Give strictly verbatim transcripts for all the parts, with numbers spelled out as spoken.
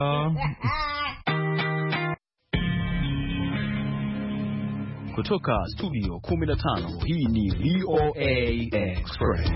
Kutoka studio kumi na tano, hii ni V O A Express.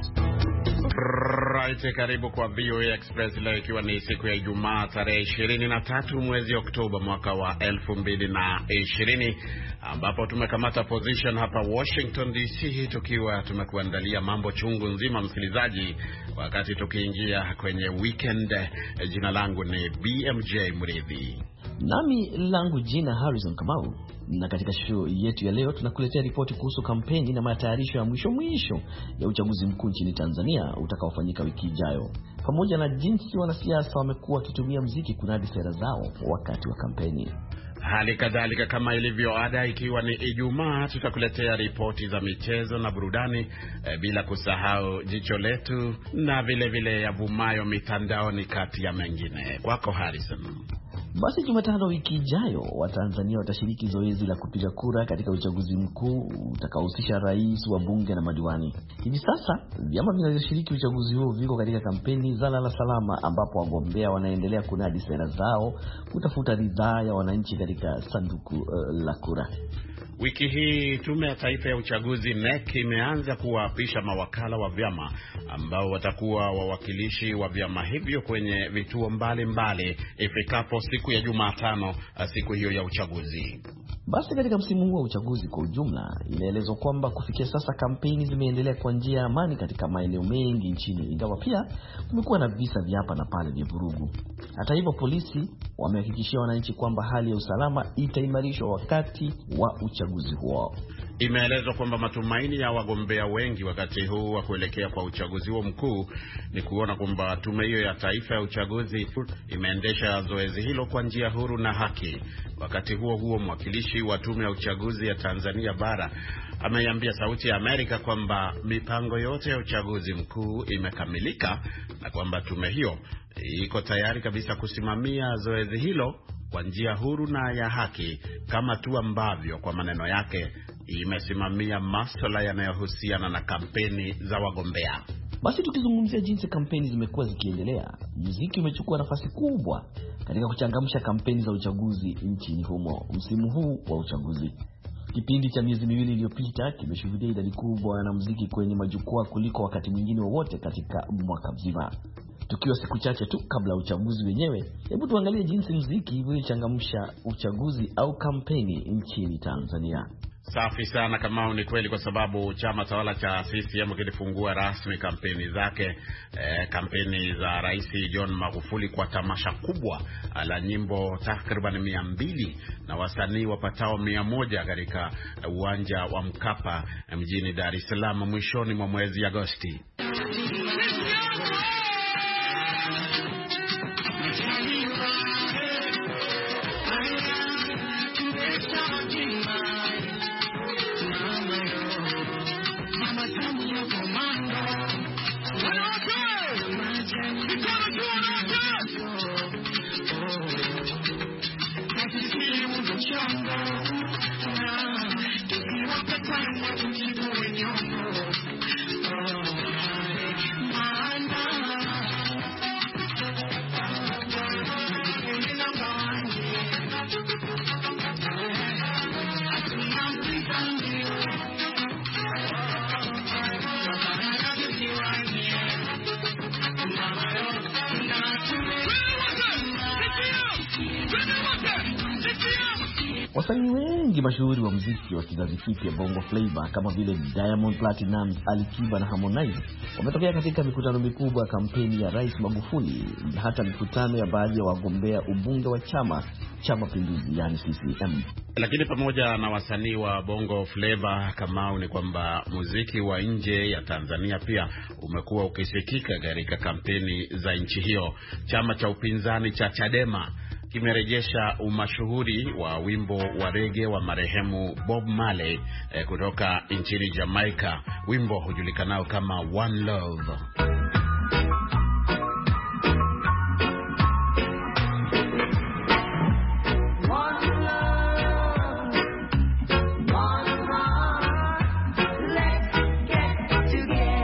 Right, karibu kwa V O A Express leo ikiwa ni siku ya Ijumaa tarehe ishirini na tatu mwezi Oktoba mwaka wa elfu mbili na ishirini, ambapo tumekamata position hapa Washington D C tukiwa tumekuandalia mambo chungu nzima msikilizaji, wakati tukiingia kwenye weekend. Jina langu ni B M J Mridhi. Nami langu jina Harrison Kamau, na katika show yetu ya leo tunakuletea ripoti kuhusu kampeni na matayarisho ya mwisho mwisho ya uchaguzi mkuu nchini Tanzania utakaofanyika wiki ijayo, pamoja na jinsi wanasiasa wamekuwa wakitumia muziki kunadi sera zao wakati wa kampeni. Hali kadhalika, kama ilivyo ada, ikiwa ni Ijumaa, tutakuletea ripoti za michezo na burudani, e, bila kusahau jicho letu na vile vile yavumayo mitandaoni kati ya mengine. Kwako Harrison. Basi Jumatano wiki ijayo Watanzania watashiriki zoezi la kupiga kura katika uchaguzi mkuu utakaohusisha rais, wabunge na madiwani. Hivi sasa vyama vinavyoshiriki uchaguzi huo viko katika kampeni za lala salama, ambapo wagombea wanaendelea kunadi sera zao kutafuta ridhaa ya wananchi katika sanduku uh, la kura. Wiki hii Tume ya Taifa ya Uchaguzi N E C imeanza kuwaapisha mawakala wa vyama ambao watakuwa wawakilishi wa vyama hivyo kwenye vituo mbalimbali ifikapo siku ya Jumatano, siku hiyo ya uchaguzi. Basi katika msimu huu wa uchaguzi kwa ujumla, inaelezwa kwamba kufikia sasa kampeni zimeendelea kwa njia ya amani katika maeneo mengi nchini, ingawa pia kumekuwa na visa vya hapa na pale vya vurugu. Hata hivyo, polisi wamehakikishia wananchi kwamba hali ya usalama itaimarishwa wakati wa uchaguzi huo. Imeelezwa kwamba matumaini ya wagombea wengi wakati huu wa kuelekea kwa uchaguzi huo mkuu ni kuona kwamba tume hiyo ya taifa ya uchaguzi imeendesha zoezi hilo kwa njia huru na haki. Wakati huo huo, mwakilishi wa tume ya uchaguzi ya Tanzania bara ameiambia Sauti ya Amerika kwamba mipango yote ya uchaguzi mkuu imekamilika na kwamba tume hiyo iko tayari kabisa kusimamia zoezi hilo kwa njia huru na ya haki, kama tu ambavyo kwa maneno yake imesimamia masuala yanayohusiana na kampeni za wagombea. Basi tukizungumzia jinsi kampeni zimekuwa zikiendelea, muziki umechukua nafasi kubwa katika kuchangamsha kampeni za uchaguzi nchini humo msimu huu wa uchaguzi. Kipindi cha miezi miwili iliyopita kimeshuhudia idadi kubwa ya muziki kwenye majukwaa kuliko wakati mwingine wowote katika mwaka mzima. Tukiwa siku chache tu kabla ya uchaguzi wenyewe, hebu tuangalie jinsi muziki ulichangamsha uchaguzi au kampeni nchini Tanzania. Safi sana kama ni kweli, kwa sababu chama tawala cha C C M kilifungua rasmi kampeni zake, eh, kampeni za Rais John Magufuli kwa tamasha kubwa la nyimbo takriban mia mbili na wasanii wapatao mia moja katika uwanja wa Mkapa mjini Dar es Salaam mwishoni mwa mwezi Agosti. Wasanii wengi mashuhuri wa muziki wa kizazi kipya Bongo Flava kama vile Diamond Platnumz, Ali Kiba na Harmonize wametokea katika mikutano mikubwa ya kampeni ya Rais Magufuli, hata mikutano ya baadhi ya wagombea ubunge wa chama cha Mapinduzi yani C C M. Lakini pamoja na wasanii wa Bongo Flava, Kamau, ni kwamba muziki wa nje ya Tanzania pia umekuwa ukisikika katika kampeni za nchi hiyo. Chama cha upinzani cha Chadema kimerejesha umashuhuri wa wimbo wa reggae wa marehemu Bob Marley eh, kutoka nchini Jamaica, wimbo hujulikanao kama One Love.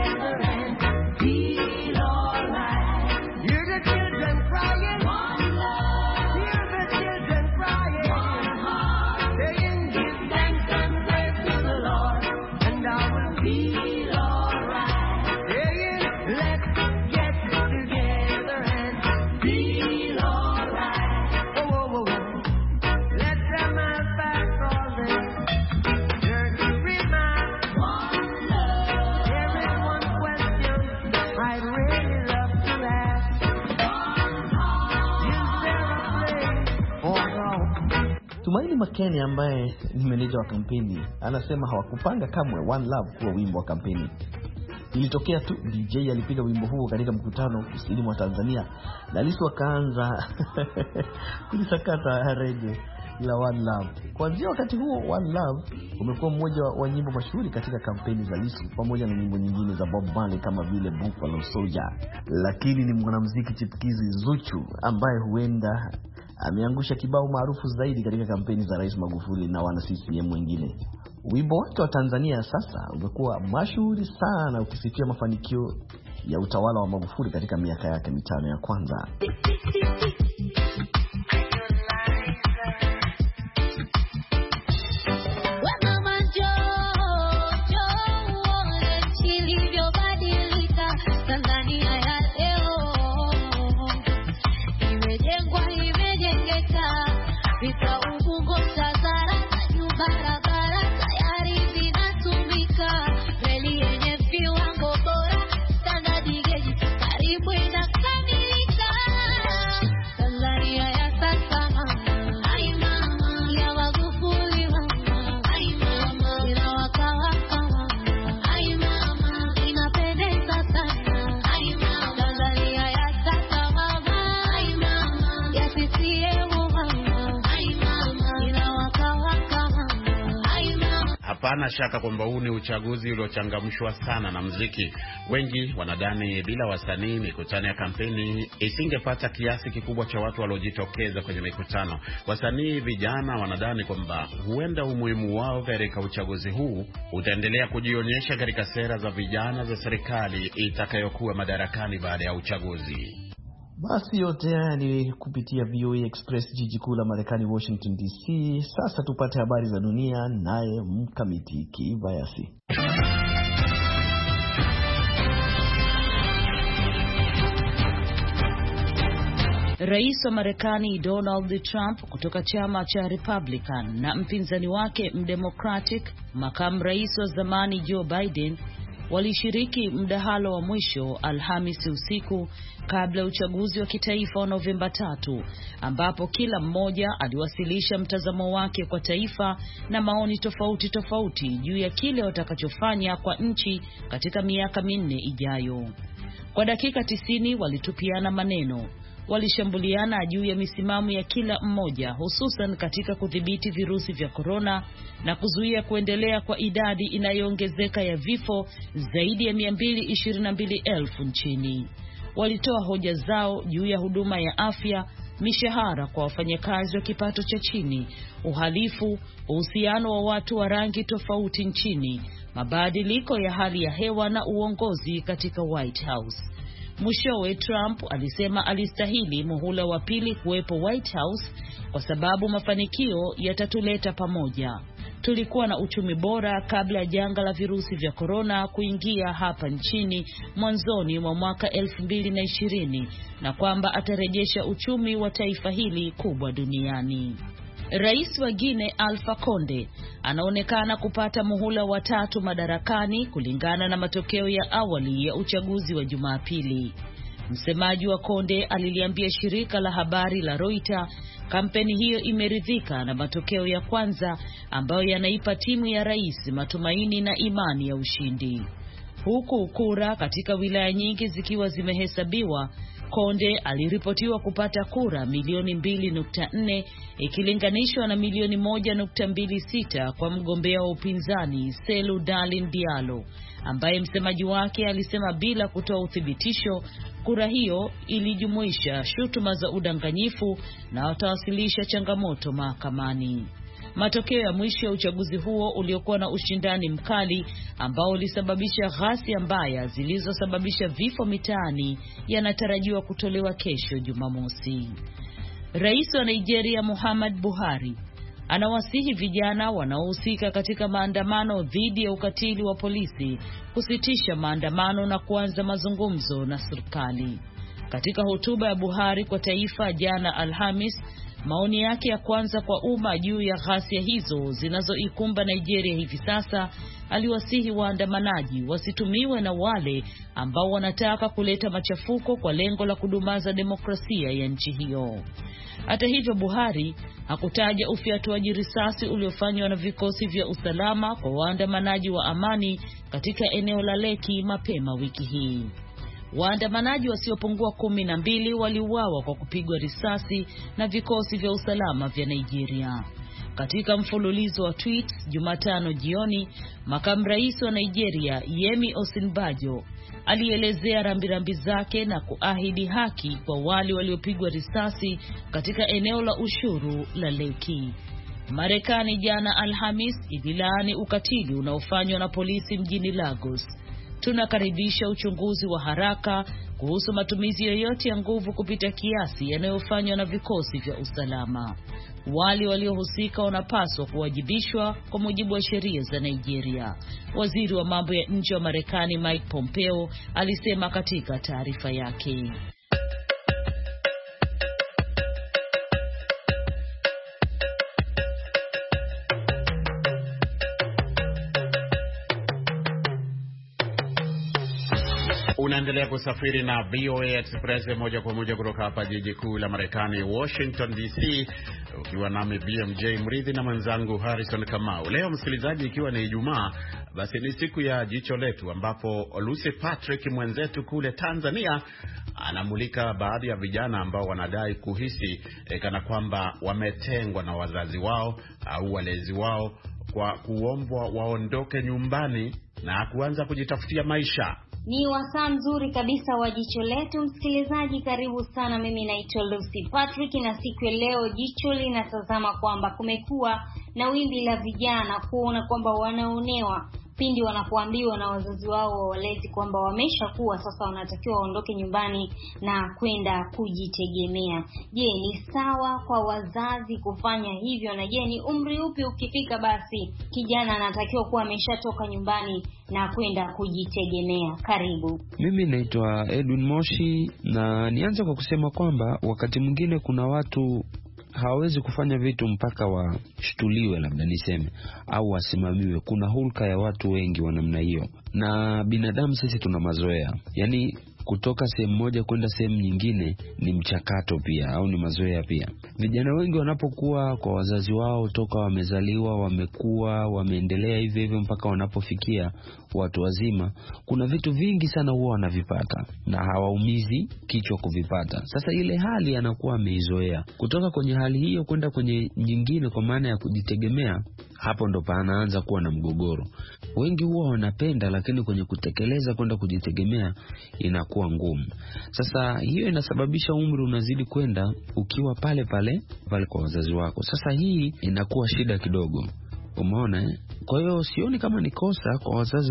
One love. feel alright. Oh, oh, oh, oh. Let them have back all this. Dirty remarks. One love. There is one question I'd really love to ask. One heart. Is there a place for love? Tumaini Makene ambaye ni meneja wa kampeni anasema hawakupanga kamwe One Love kuwa wimbo wa kampeni. Ilitokea tu D J alipiga wimbo huo katika mkutano kusini mwa Tanzania na Lissu akaanza kulisakata rege la One Love. Kuanzia wakati huo One Love umekuwa mmoja wa nyimbo mashuhuri katika kampeni za Lissu pamoja na nyimbo nyingine za Bob Marley kama vile Buffalo Soldier. Lakini ni mwanamuziki chipukizi Zuchu ambaye huenda ameangusha kibao maarufu zaidi katika kampeni za Rais Magufuli na wana C C M wengine. Wimbo wake wa Tanzania sasa umekuwa mashuhuri sana ukisifia mafanikio ya utawala wa Magufuli katika miaka yake mitano ya kwanza. Hapana shaka kwamba huu ni uchaguzi uliochangamshwa sana na muziki. Wengi wanadhani bila wasanii mikutano ya kampeni isingepata kiasi kikubwa cha watu waliojitokeza kwenye mikutano. Wasanii vijana wanadhani kwamba huenda umuhimu wao katika uchaguzi huu utaendelea kujionyesha katika sera za vijana za serikali itakayokuwa madarakani baada ya uchaguzi. Basi yote haya ni kupitia V O A Express, jiji kuu la Marekani, Washington D C. Sasa tupate habari za dunia naye Mkamiti Kibayasi. Rais wa Marekani Donald Trump kutoka chama cha Republican na mpinzani wake mdemocratic makamu rais wa zamani Joe Biden walishiriki mdahalo wa mwisho Alhamisi usiku kabla ya uchaguzi wa kitaifa wa Novemba tatu, ambapo kila mmoja aliwasilisha mtazamo wake kwa taifa na maoni tofauti tofauti juu ya kile watakachofanya kwa nchi katika miaka minne ijayo. Kwa dakika tisini walitupiana maneno, walishambuliana juu ya misimamo ya kila mmoja, hususan katika kudhibiti virusi vya korona na kuzuia kuendelea kwa idadi inayoongezeka ya vifo zaidi ya mia mbili ishirini na mbili elfu nchini. Walitoa hoja zao juu ya huduma ya afya, mishahara kwa wafanyakazi wa kipato cha chini, uhalifu, uhusiano wa watu wa rangi tofauti nchini, mabadiliko ya hali ya hewa na uongozi katika White House. Mwishowe Trump alisema alistahili muhula wa pili kuwepo White House kwa sababu mafanikio yatatuleta pamoja. Tulikuwa na uchumi bora kabla ya janga la virusi vya korona kuingia hapa nchini mwanzoni mwa mwaka elfu mbili na ishirini na kwamba atarejesha uchumi wa taifa hili kubwa duniani. Rais wa Guinea Alpha Conde anaonekana kupata muhula wa tatu madarakani kulingana na matokeo ya awali ya uchaguzi wa Jumapili. Msemaji wa Conde aliliambia shirika la habari la Reuters kampeni hiyo imeridhika na matokeo ya kwanza ambayo yanaipa timu ya rais matumaini na imani ya ushindi. Huku kura katika wilaya nyingi zikiwa zimehesabiwa, Conde aliripotiwa kupata kura milioni mbili nukta nne ikilinganishwa na milioni moja nukta mbili sita kwa mgombea wa upinzani Selu Darlin Diallo, ambaye msemaji wake alisema bila kutoa uthibitisho kura hiyo ilijumuisha shutuma za udanganyifu na watawasilisha changamoto mahakamani. Matokeo ya mwisho ya uchaguzi huo uliokuwa na ushindani mkali ambao ulisababisha ghasia mbaya zilizosababisha vifo mitaani yanatarajiwa kutolewa kesho Jumamosi. Rais wa Nigeria Muhammad Buhari anawasihi vijana wanaohusika katika maandamano dhidi ya ukatili wa polisi kusitisha maandamano na kuanza mazungumzo na serikali. Katika hotuba ya Buhari kwa taifa jana Alhamis, maoni yake ya kwanza kwa umma juu ya ghasia hizo zinazoikumba Nigeria hivi sasa, aliwasihi waandamanaji wasitumiwe na wale ambao wanataka kuleta machafuko kwa lengo la kudumaza demokrasia ya nchi hiyo. Hata hivyo, Buhari hakutaja ufyatuaji risasi uliofanywa na vikosi vya usalama kwa waandamanaji wa amani katika eneo la Lekki mapema wiki hii. Waandamanaji wasiopungua kumi na mbili waliuawa kwa kupigwa risasi na vikosi vya usalama vya Nigeria. Katika mfululizo wa tweets Jumatano jioni, makamu rais wa Nigeria Yemi Osinbajo alielezea rambirambi zake na kuahidi haki kwa wale waliopigwa risasi katika eneo la ushuru la Lekki. Marekani jana Alhamis ililaani ukatili unaofanywa na polisi mjini Lagos. Tunakaribisha uchunguzi wa haraka kuhusu matumizi yoyote ya nguvu kupita kiasi yanayofanywa na vikosi vya usalama. Wale waliohusika wanapaswa kuwajibishwa kwa mujibu wa sheria za Nigeria, waziri wa mambo ya nje wa Marekani Mike Pompeo alisema katika taarifa yake. Unaendelea kusafiri na V O A Express moja kwa moja kutoka hapa jiji kuu la Marekani, Washington D C, ukiwa nami B M J Mridhi na mwenzangu Harrison Kamau. Leo msikilizaji, ikiwa ni Ijumaa, basi ni siku ya jicho letu, ambapo Lucy Patrick mwenzetu kule Tanzania anamulika baadhi ya vijana ambao wanadai kuhisi e, kana kwamba wametengwa na wazazi wao au walezi wao kwa kuombwa waondoke nyumbani na kuanza kujitafutia maisha. Ni wasaa mzuri kabisa wa jicho letu, msikilizaji, karibu sana. Mimi naitwa Lucy Patrick na siku ya leo jicho linatazama kwamba kumekuwa na wimbi la vijana kuona kwamba wanaonewa pindi wanapoambiwa na wazazi wao wa walezi kwamba wameshakuwa sasa wanatakiwa waondoke nyumbani na kwenda kujitegemea. Je, ni sawa kwa wazazi kufanya hivyo? Na je, ni umri upi ukifika basi kijana anatakiwa kuwa ameshatoka nyumbani na kwenda kujitegemea? Karibu. Mimi naitwa Edwin Moshi, na nianze kwa kusema kwamba wakati mwingine kuna watu hawawezi kufanya vitu mpaka washtuliwe, labda niseme, au wasimamiwe. Kuna hulka ya watu wengi wa namna hiyo, na binadamu sisi tuna mazoea. Yaani kutoka sehemu moja kwenda sehemu nyingine ni mchakato pia, au ni mazoea pia. Vijana wengi wanapokuwa kwa wazazi wao toka wamezaliwa, wamekuwa, wameendelea hivyo hivyo mpaka wanapofikia watu wazima, kuna vitu vingi sana huwa wanavipata na hawaumizi kichwa kuvipata. Sasa ile hali anakuwa ameizoea. Kutoka kwenye hali hiyo kwenda kwenye nyingine, kwa maana ya kujitegemea, hapo ndo panaanza kuwa na mgogoro. Wengi huwa wanapenda, lakini kwenye kutekeleza kwenda kujitegemea inakuwa ngumu. Sasa hiyo inasababisha umri unazidi kwenda ukiwa pale pale pale kwa wazazi wako. Sasa hii inakuwa shida kidogo. Umeona eh? Kwa hiyo sioni kama ni kosa kwa wazazi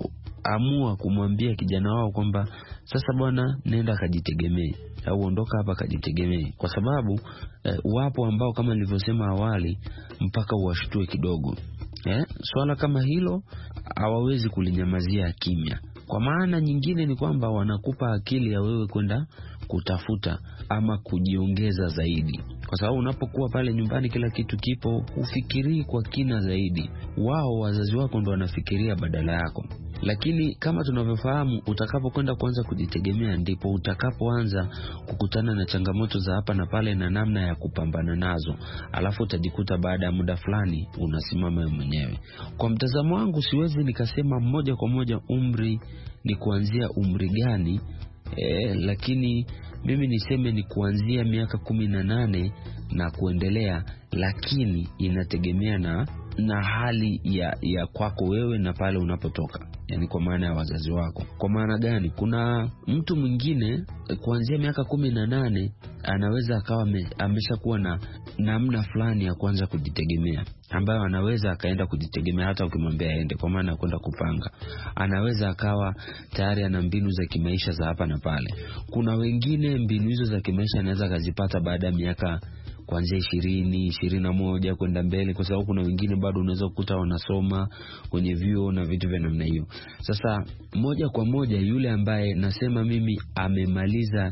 kuamua kumwambia kijana wao kwamba sasa bwana, nenda kajitegemee au ondoka hapa kajitegemee, kwa sababu eh, wapo ambao kama nilivyosema awali mpaka uwashtue kidogo. Eh, swala kama hilo hawawezi kulinyamazia kimya. Kwa maana nyingine ni kwamba wanakupa akili ya wewe kwenda kutafuta ama kujiongeza zaidi. Kwa sababu unapokuwa pale nyumbani kila kitu kipo, ufikirii kwa kina zaidi. Wao wazazi wako ndo wanafikiria badala yako. Lakini kama tunavyofahamu, utakapokwenda kuanza kujitegemea ndipo utakapoanza kukutana na changamoto za hapa na pale na namna ya kupambana nazo. Alafu utajikuta baada ya muda fulani unasimama wewe mwenyewe. Kwa mtazamo wangu siwezi nikasema moja kwa moja umri ni kuanzia umri gani, eh, lakini mimi niseme ni kuanzia miaka kumi na nane na kuendelea, lakini inategemea na na hali ya ya kwako wewe na pale unapotoka. Yani kwa maana ya wazazi wako. Kwa maana gani? Kuna mtu mwingine kuanzia miaka kumi na nane anaweza akawa ameshakuwa na namna fulani ya kuanza kujitegemea, ambayo anaweza akaenda kujitegemea hata ukimwambia aende, kwa maana kwenda kupanga. Anaweza akawa tayari ana mbinu za kimaisha za hapa na pale. Kuna wengine mbinu hizo za kimaisha anaweza kazipata baada ya miaka kuanzia ishirini, ishirini na moja kwenda mbele, kwa sababu kuna wengine bado unaweza kukuta wanasoma kwenye vyuo na vitu vya namna hiyo. Sasa moja kwa moja yule ambaye nasema mimi amemaliza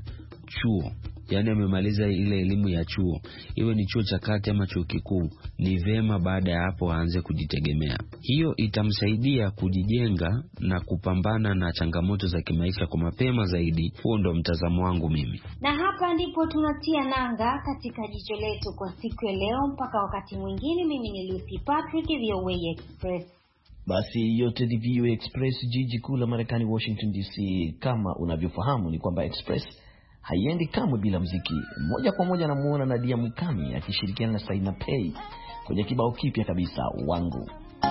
chuo, yaani amemaliza ile elimu ya chuo, iwe ni chuo cha kati ama chuo kikuu, ni vema baada ya hapo aanze kujitegemea. Hiyo itamsaidia kujijenga na kupambana na changamoto za kimaisha kwa mapema zaidi. Huo ndo mtazamo wangu mimi. Na hapa ndipo tunatia nanga katika jicho letu kwa siku ya leo. Mpaka wakati mwingine, mimi ni Lucy Patrick, V O A Express. Basi yote ni V O A Express, jiji kuu la Marekani, Washington D C. Kama unavyofahamu ni kwamba Express haiendi kamwe bila muziki. Moja kwa moja namuona Nadia Mukami akishirikiana na Saina Pay kwenye kibao kipya kabisa, Wangu.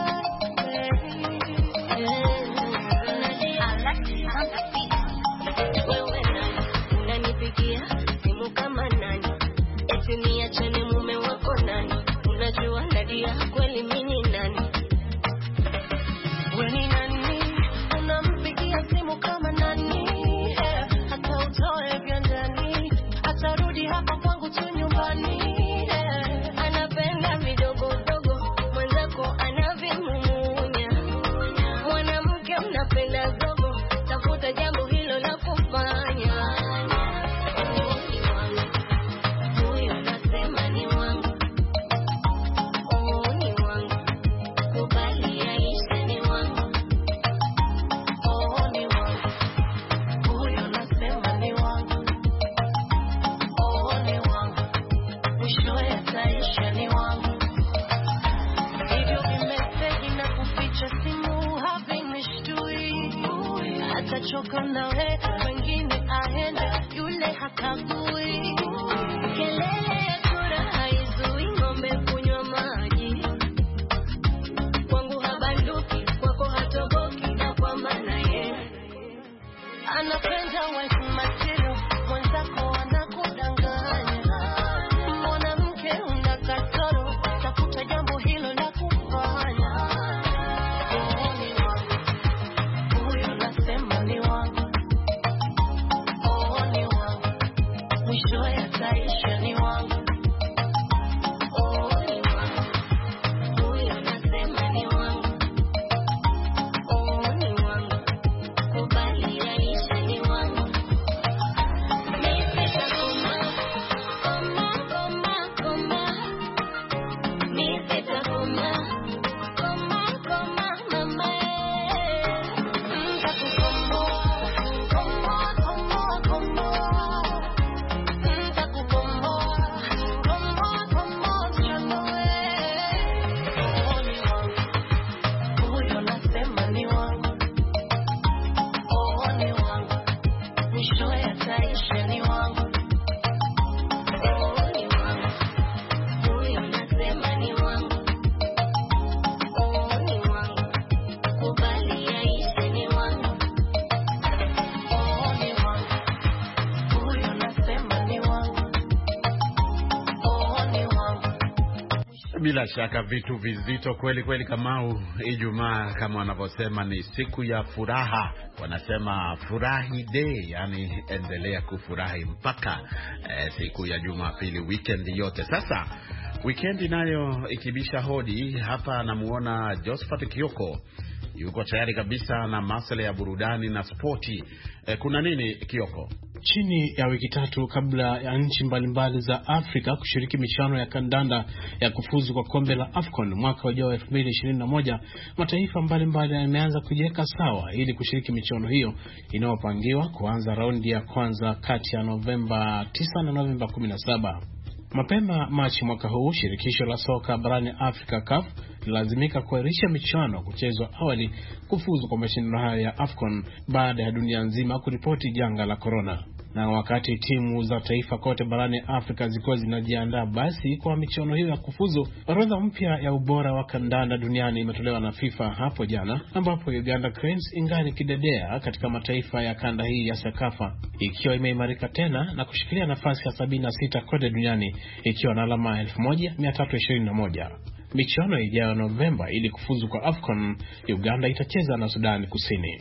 Bila shaka vitu vizito kweli kweli. Kamau, Ijumaa kama wanavyosema ni siku ya furaha, wanasema furahi day, yani endelea kufurahi mpaka eh, siku ya Jumapili, weekend yote. Sasa weekend nayo ikibisha hodi hapa, namuona Josephat Kioko yuko tayari kabisa na masuala ya burudani na spoti. Eh, kuna nini Kioko? Chini ya wiki tatu kabla ya nchi mbalimbali za Afrika kushiriki michuano ya kandanda ya kufuzu kwa kombe la AFCON mwaka ujao elfu mbili ishirini na moja, mataifa mbalimbali yameanza kujiweka sawa ili kushiriki michuano hiyo inayopangiwa kuanza raundi ya kwanza kati ya Novemba tisa na Novemba kumi na saba. Mapema Machi mwaka huu, shirikisho la soka barani Afrika C A F lazimika kuahirisha michuano kuchezwa awali kufuzu kwa mashindano haya ya AFCON baada ya dunia nzima kuripoti janga la corona. Na wakati timu za taifa kote barani Afrika zilikuwa zinajiandaa basi kwa michuano hiyo ya kufuzu, orodha mpya ya ubora wa kandanda duniani imetolewa na FIFA hapo jana, ambapo Uganda Cranes ingali kidedea katika mataifa ya kanda hii ya Sekafa, ikiwa imeimarika tena na kushikilia nafasi ya sabini na sita kote duniani ikiwa na alama elfu moja mia tatu ishirini na moja. Michuano ijayo Novemba ili kufuzu kwa AFCON, Uganda itacheza na Sudan Kusini.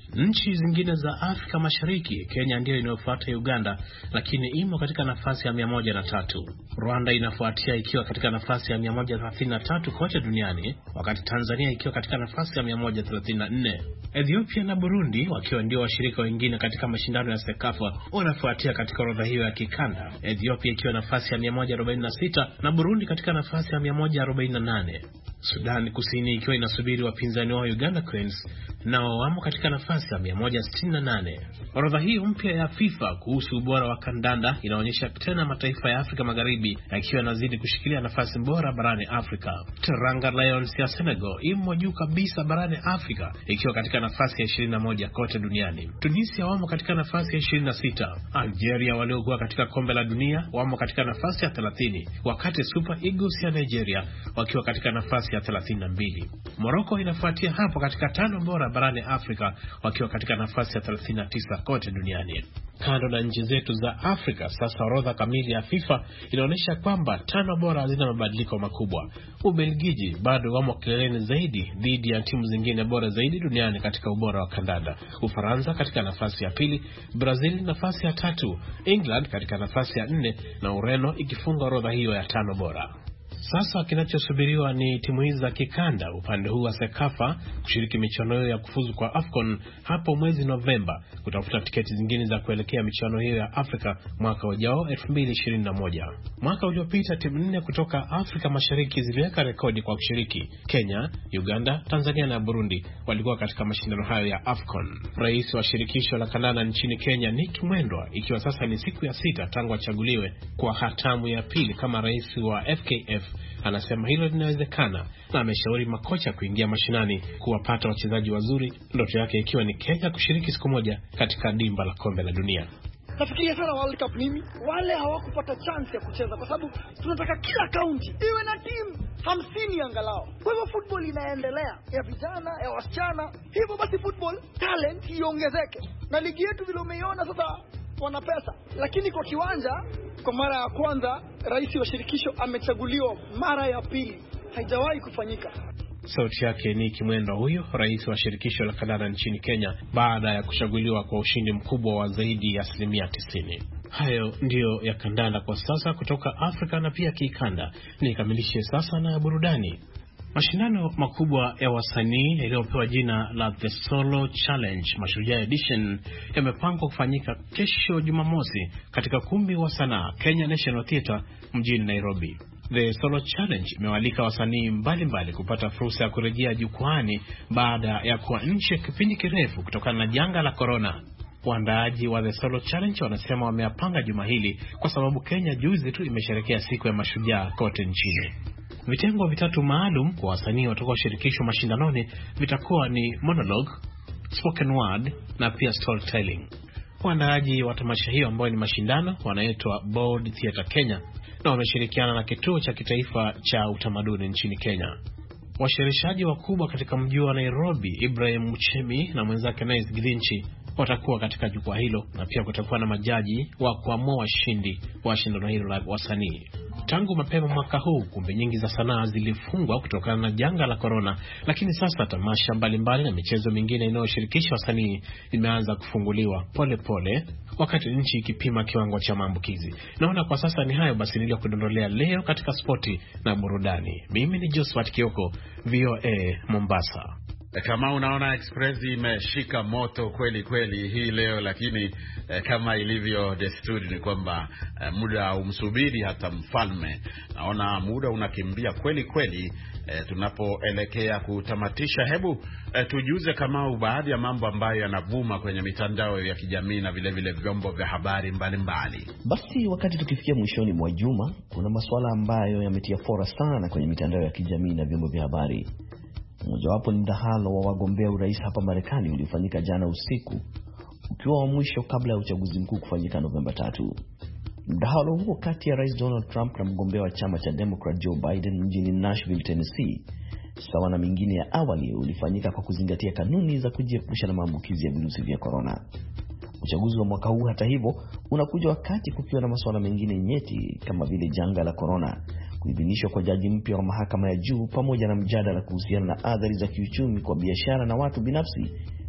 Nchi zingine za Afrika Mashariki, Kenya ndiyo inayofuata Uganda, lakini imo katika nafasi ya mia moja na tatu. Rwanda inafuatia ikiwa katika nafasi ya mia moja thelathini na tatu kote duniani, wakati Tanzania ikiwa katika nafasi ya mia moja thelathini na nne. Ethiopia na Burundi wakiwa ndio washirika wengine katika mashindano ya Sekafa wanafuatia katika orodha hiyo ya kikanda, Ethiopia ikiwa nafasi ya mia moja arobaini na sita na Burundi katika nafasi ya mia moja arobaini na nane. Sudan Kusini ikiwa inasubiri wapinzani wao Uganda Cranes, nao wamo katika nafasi ya mia moja sitini na nane. Orodha hiyo mpya ya FIFA kuhusu ubora wa kandanda inaonyesha tena mataifa ya Afrika Magharibi yakiwa yanazidi kushikilia nafasi bora barani Afrika. Teranga Lions ya Senegal imo juu kabisa barani Afrika ikiwa katika nafasi ya ishirini na moja kote duniani. Tunisia wamo katika nafasi ya ishirini na sita. Algeria waliokuwa katika kombe la dunia wamo katika nafasi ya thelathini, wakati Super Eagles ya Nigeria wakiwa katika nafasi ya thelathini na mbili. Morocco inafuatia hapo katika tano bora barani Afrika wakiwa katika nafasi ya thelathini na tisa kote duniani. Kando na nchi zetu za Afrika, sasa orodha kamili ya FIFA inaonyesha kwamba tano bora hazina mabadiliko makubwa. Ubelgiji bado wamo kileleni zaidi dhidi ya timu zingine bora zaidi duniani katika ubora wa kandanda. Ufaransa katika nafasi ya pili, Brazil nafasi ya tatu, England katika nafasi ya nne na Ureno ikifunga orodha hiyo ya tano bora. Sasa kinachosubiriwa ni timu hizi za kikanda upande huu wa Sekafa kushiriki michuano ya kufuzu kwa AFCON hapo mwezi Novemba, kutafuta tiketi zingine za kuelekea michuano hiyo ya Afrika mwaka ujao elfu mbili ishirini na moja. Mwaka uliopita timu nne kutoka Afrika Mashariki ziliweka rekodi kwa kushiriki. Kenya, Uganda, Tanzania na Burundi walikuwa katika mashindano hayo ya AFCON. Rais wa shirikisho la kandanda nchini Kenya, Nick Mwendwa, ikiwa sasa ni siku ya sita tangu achaguliwe kwa hatamu ya pili kama rais wa F K F, anasema hilo linawezekana na ameshauri makocha kuingia mashinani kuwapata wachezaji wazuri, ndoto yake ikiwa ni Kenya kushiriki siku moja katika dimba la kombe la dunia. Nafikiria sana World Cup mimi wale hawakupata chance ya kucheza kwa sababu tunataka kila kaunti iwe na timu hamsini angalau. Kwa hivyo football inaendelea ya vijana, ya wasichana. Hivyo basi football talent iongezeke. Na ligi yetu vile umeiona sasa wana pesa. Lakini kwa kiwanja kwa mara ya kwanza rais wa shirikisho amechaguliwa mara ya pili. Haijawahi kufanyika. Sauti yake ni Kimwendwa huyo, rais wa shirikisho la kandanda nchini Kenya, baada ya kuchaguliwa kwa ushindi mkubwa wa zaidi ya asilimia tisini. Hayo ndiyo ya kandanda kwa sasa kutoka Afrika na pia kikanda. Nikamilishe sasa na burudani. Mashindano makubwa ya wasanii yaliyopewa jina la The Solo Challenge Mashujaa Edition yamepangwa kufanyika kesho Jumamosi katika kumbi wa sanaa Kenya National Theatre mjini Nairobi. The Solo Challenge imewalika wasanii mbalimbali kupata fursa ya kurejea jukwani baada ya kuwa nje kipindi kirefu kutokana na janga la corona. Waandaaji wa The Solo Challenge wanasema wameyapanga juma hili kwa sababu Kenya juzi tu imesherehekea siku ya mashujaa kote nchini. Vitengo vitatu maalum kwa wasanii watakao shirikishwa mashindanoni vitakuwa ni monologue, spoken word na pia storytelling. Waandaaji wa tamasha hiyo ambao ni mashindano wanaitwa Board Theatre Kenya na wameshirikiana na kituo cha kitaifa cha utamaduni nchini Kenya. Washereshaji wakubwa katika mji wa Nairobi, Ibrahim Muchemi na mwenzake Nice Gidinchi, watakuwa katika jukwaa hilo, na pia kutakuwa na majaji wa kuamua washindi wa shindano hilo la wasanii. Tangu mapema mwaka huu kumbi nyingi za sanaa zilifungwa kutokana na janga la corona, lakini sasa tamasha mbalimbali na michezo mingine inayoshirikisha wasanii imeanza kufunguliwa pole pole wakati nchi ikipima kiwango cha maambukizi. Naona kwa sasa ni hayo basi niliyokudondolea leo katika spoti na burudani. Mimi ni Josephat Kioko, V O A Mombasa. Kama unaona Express imeshika moto kweli kweli hii leo, lakini eh, kama ilivyo desturi ni kwamba eh, muda umsubiri hata mfalme. Naona muda unakimbia kweli kweli eh, tunapoelekea kutamatisha. Hebu eh, tujuze kama baadhi ya mambo ambayo yanavuma kwenye mitandao ya kijamii na vile vile vyombo vya habari mbalimbali mbali. Basi wakati tukifikia mwishoni mwa juma, kuna masuala ambayo yametia fora sana kwenye mitandao ya kijamii na vyombo vya habari. Mojawapo ni mdahalo wa wagombea urais hapa Marekani uliofanyika jana usiku, ukiwa wa mwisho kabla ya uchaguzi mkuu kufanyika Novemba tatu. Mdahalo huo kati ya Rais Donald Trump na mgombea wa chama cha Democrat Joe Biden mjini Nashville, Tennessee, sawa na mingine ya awali, ulifanyika kwa kuzingatia kanuni za kujiepusha na maambukizi ya virusi vya corona. Uchaguzi wa mwaka huu hata hivyo unakuja wakati kukiwa na masuala mengine nyeti kama vile janga la corona, kuidhinishwa kwa jaji mpya wa mahakama ya juu, pamoja na mjadala kuhusiana na athari za kiuchumi kwa biashara na watu binafsi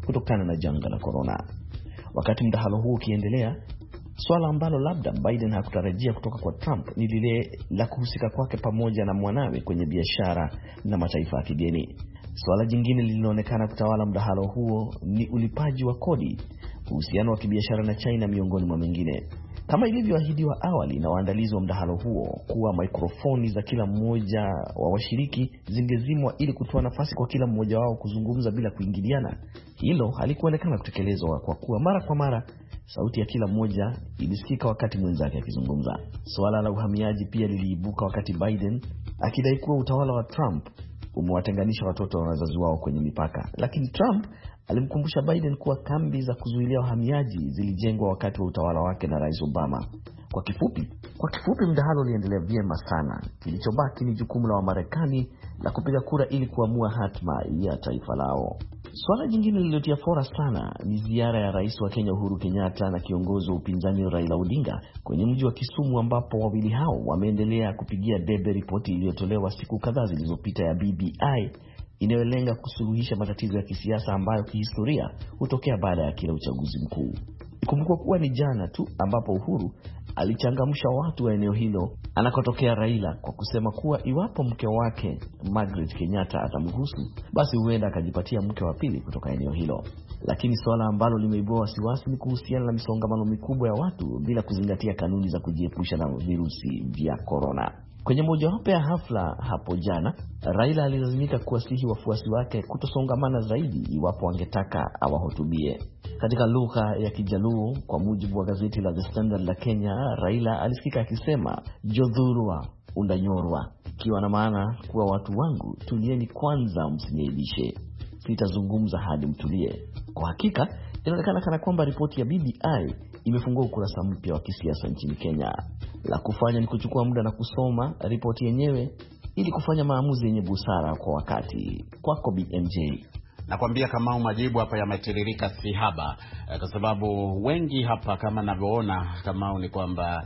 kutokana na janga la corona. Wakati mdahalo huo ukiendelea, swala ambalo labda Biden hakutarajia kutoka kwa Trump ni lile la kuhusika kwake pamoja na mwanawe kwenye biashara na mataifa ya kigeni. Swala jingine lililoonekana kutawala mdahalo huo ni ulipaji wa kodi, uhusiano wa kibiashara na China miongoni mwa mengine. Kama ilivyoahidiwa awali na waandalizi wa mdahalo huo kuwa mikrofoni za kila mmoja wa washiriki zingezimwa ili kutoa nafasi kwa kila mmoja wao kuzungumza bila kuingiliana, hilo halikuonekana kutekelezwa kwa kuwa mara kwa mara sauti ya kila mmoja ilisikika wakati mwenzake akizungumza. Swala la uhamiaji pia liliibuka wakati Biden akidai kuwa utawala wa Trump umewatenganisha watoto na wazazi wao kwenye mipaka, lakini Trump alimkumbusha Biden kuwa kambi za kuzuilia wahamiaji zilijengwa wakati wa utawala wake na Rais Obama. Kwa kifupi, kwa kifupi mdahalo uliendelea vyema sana. Kilichobaki ni jukumu la Wamarekani la kupiga kura ili kuamua hatma ya taifa lao. Swala jingine lililotia fora sana ni ziara ya Rais wa Kenya Uhuru Kenyatta na kiongozi wa upinzani Raila Odinga kwenye mji wa Kisumu, ambapo wawili hao wameendelea kupigia debe ripoti iliyotolewa siku kadhaa zilizopita ya B B I inayolenga kusuluhisha matatizo ya kisiasa ambayo kihistoria hutokea baada ya kila uchaguzi mkuu. Kumbuka kuwa ni jana tu ambapo Uhuru alichangamsha watu wa eneo hilo anakotokea Raila kwa kusema kuwa iwapo mke wake Margaret Kenyatta atamruhusu, basi huenda akajipatia mke wa pili kutoka eneo hilo. Lakini swala ambalo limeibua wasiwasi ni kuhusiana na misongamano mikubwa ya watu bila kuzingatia kanuni za kujiepusha na virusi vya corona. Kwenye mojawapo ya hafla hapo jana, Raila alilazimika kuwasihi wafuasi wake kutosongamana zaidi iwapo wangetaka awahutubie. Katika lugha ya Kijaluo, kwa mujibu wa gazeti la The Standard la Kenya, Raila alisikika akisema jodhurwa undanyorwa, ikiwa na maana kuwa watu wangu tulieni kwanza, msiniaibishe, sitazungumza hadi mtulie. Kwa hakika inaonekana kana kwamba ripoti ya B B I imefungua ukurasa mpya wa kisiasa nchini Kenya. La kufanya ni kuchukua muda na kusoma ripoti yenyewe ili kufanya maamuzi yenye busara kwa wakati. Kwako B M J. Nakwambia kama majibu hapa yametiririka si haba, kwa sababu wengi hapa kama ninavyoona kama ni kwamba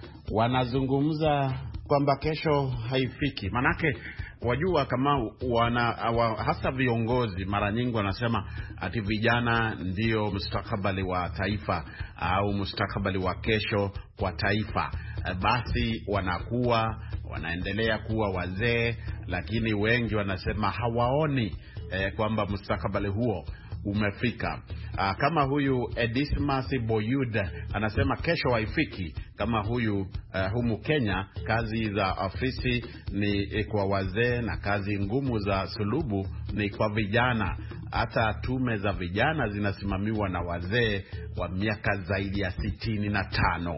wanazungumza kwamba kesho haifiki. Manake wajua kama wana wa, hasa viongozi mara nyingi wanasema ati vijana ndio mustakabali wa taifa au mustakabali wa kesho kwa taifa. Basi wanakuwa wanaendelea kuwa wazee, lakini wengi wanasema hawaoni eh, kwamba mustakabali huo umefika. Aa, kama huyu Edismas Boyud anasema kesho haifiki. Kama huyu uh, humu Kenya kazi za ofisi ni kwa wazee na kazi ngumu za sulubu ni kwa vijana. Hata tume za vijana zinasimamiwa na wazee wa miaka zaidi ya sitini na tano.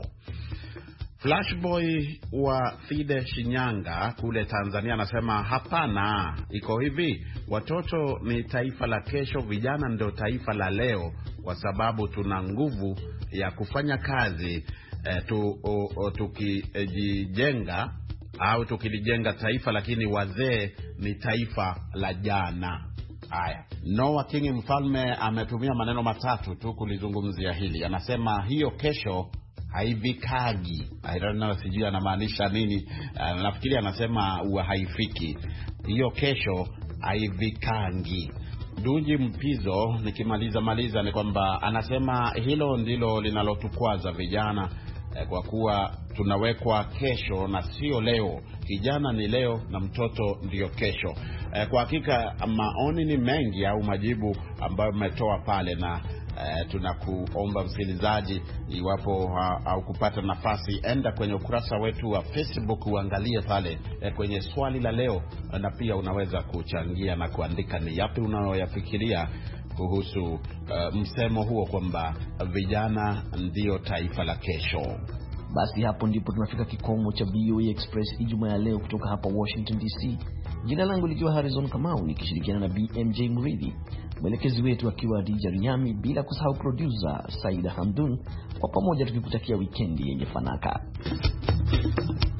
Flashboy wa Fide Shinyanga kule Tanzania anasema hapana, iko hivi, watoto ni taifa la kesho, vijana ndio taifa la leo, kwa sababu tuna nguvu ya kufanya kazi eh, tu, o, o, tukijijenga au tukilijenga taifa, lakini wazee ni taifa la jana. Haya, Noah King Mfalme ametumia maneno matatu tu kulizungumzia hili. Anasema hiyo kesho haivikagi. I don't know, sijui anamaanisha nini. Uh, nafikiri anasema huwa haifiki. Hiyo kesho haivikangi. Dunji Mpizo nikimaliza maliza ni kwamba anasema hilo ndilo linalotukwaza vijana, eh, kwa kuwa tunawekwa kesho na sio leo. Kijana ni leo na mtoto ndio kesho. Eh, kwa hakika maoni ni mengi au majibu ambayo umetoa pale, na Uh, tunakuomba msikilizaji, iwapo uh, au kupata nafasi, enda kwenye ukurasa wetu wa Facebook uangalie pale uh, kwenye swali la leo, uh, na pia unaweza kuchangia na kuandika ni yapi unayoyafikiria kuhusu uh, msemo huo kwamba vijana ndio taifa la kesho. Basi hapo ndipo tunafika kikomo cha V O A Express Ijumaa ya leo kutoka hapa Washington D C. Jina langu likiwa Harrison Kamau nikishirikiana na B M J Mridhi, mwelekezi wetu akiwa Dija Riami, bila kusahau producer Saida Hamdun. Kwa pamoja tukikutakia weekend yenye fanaka.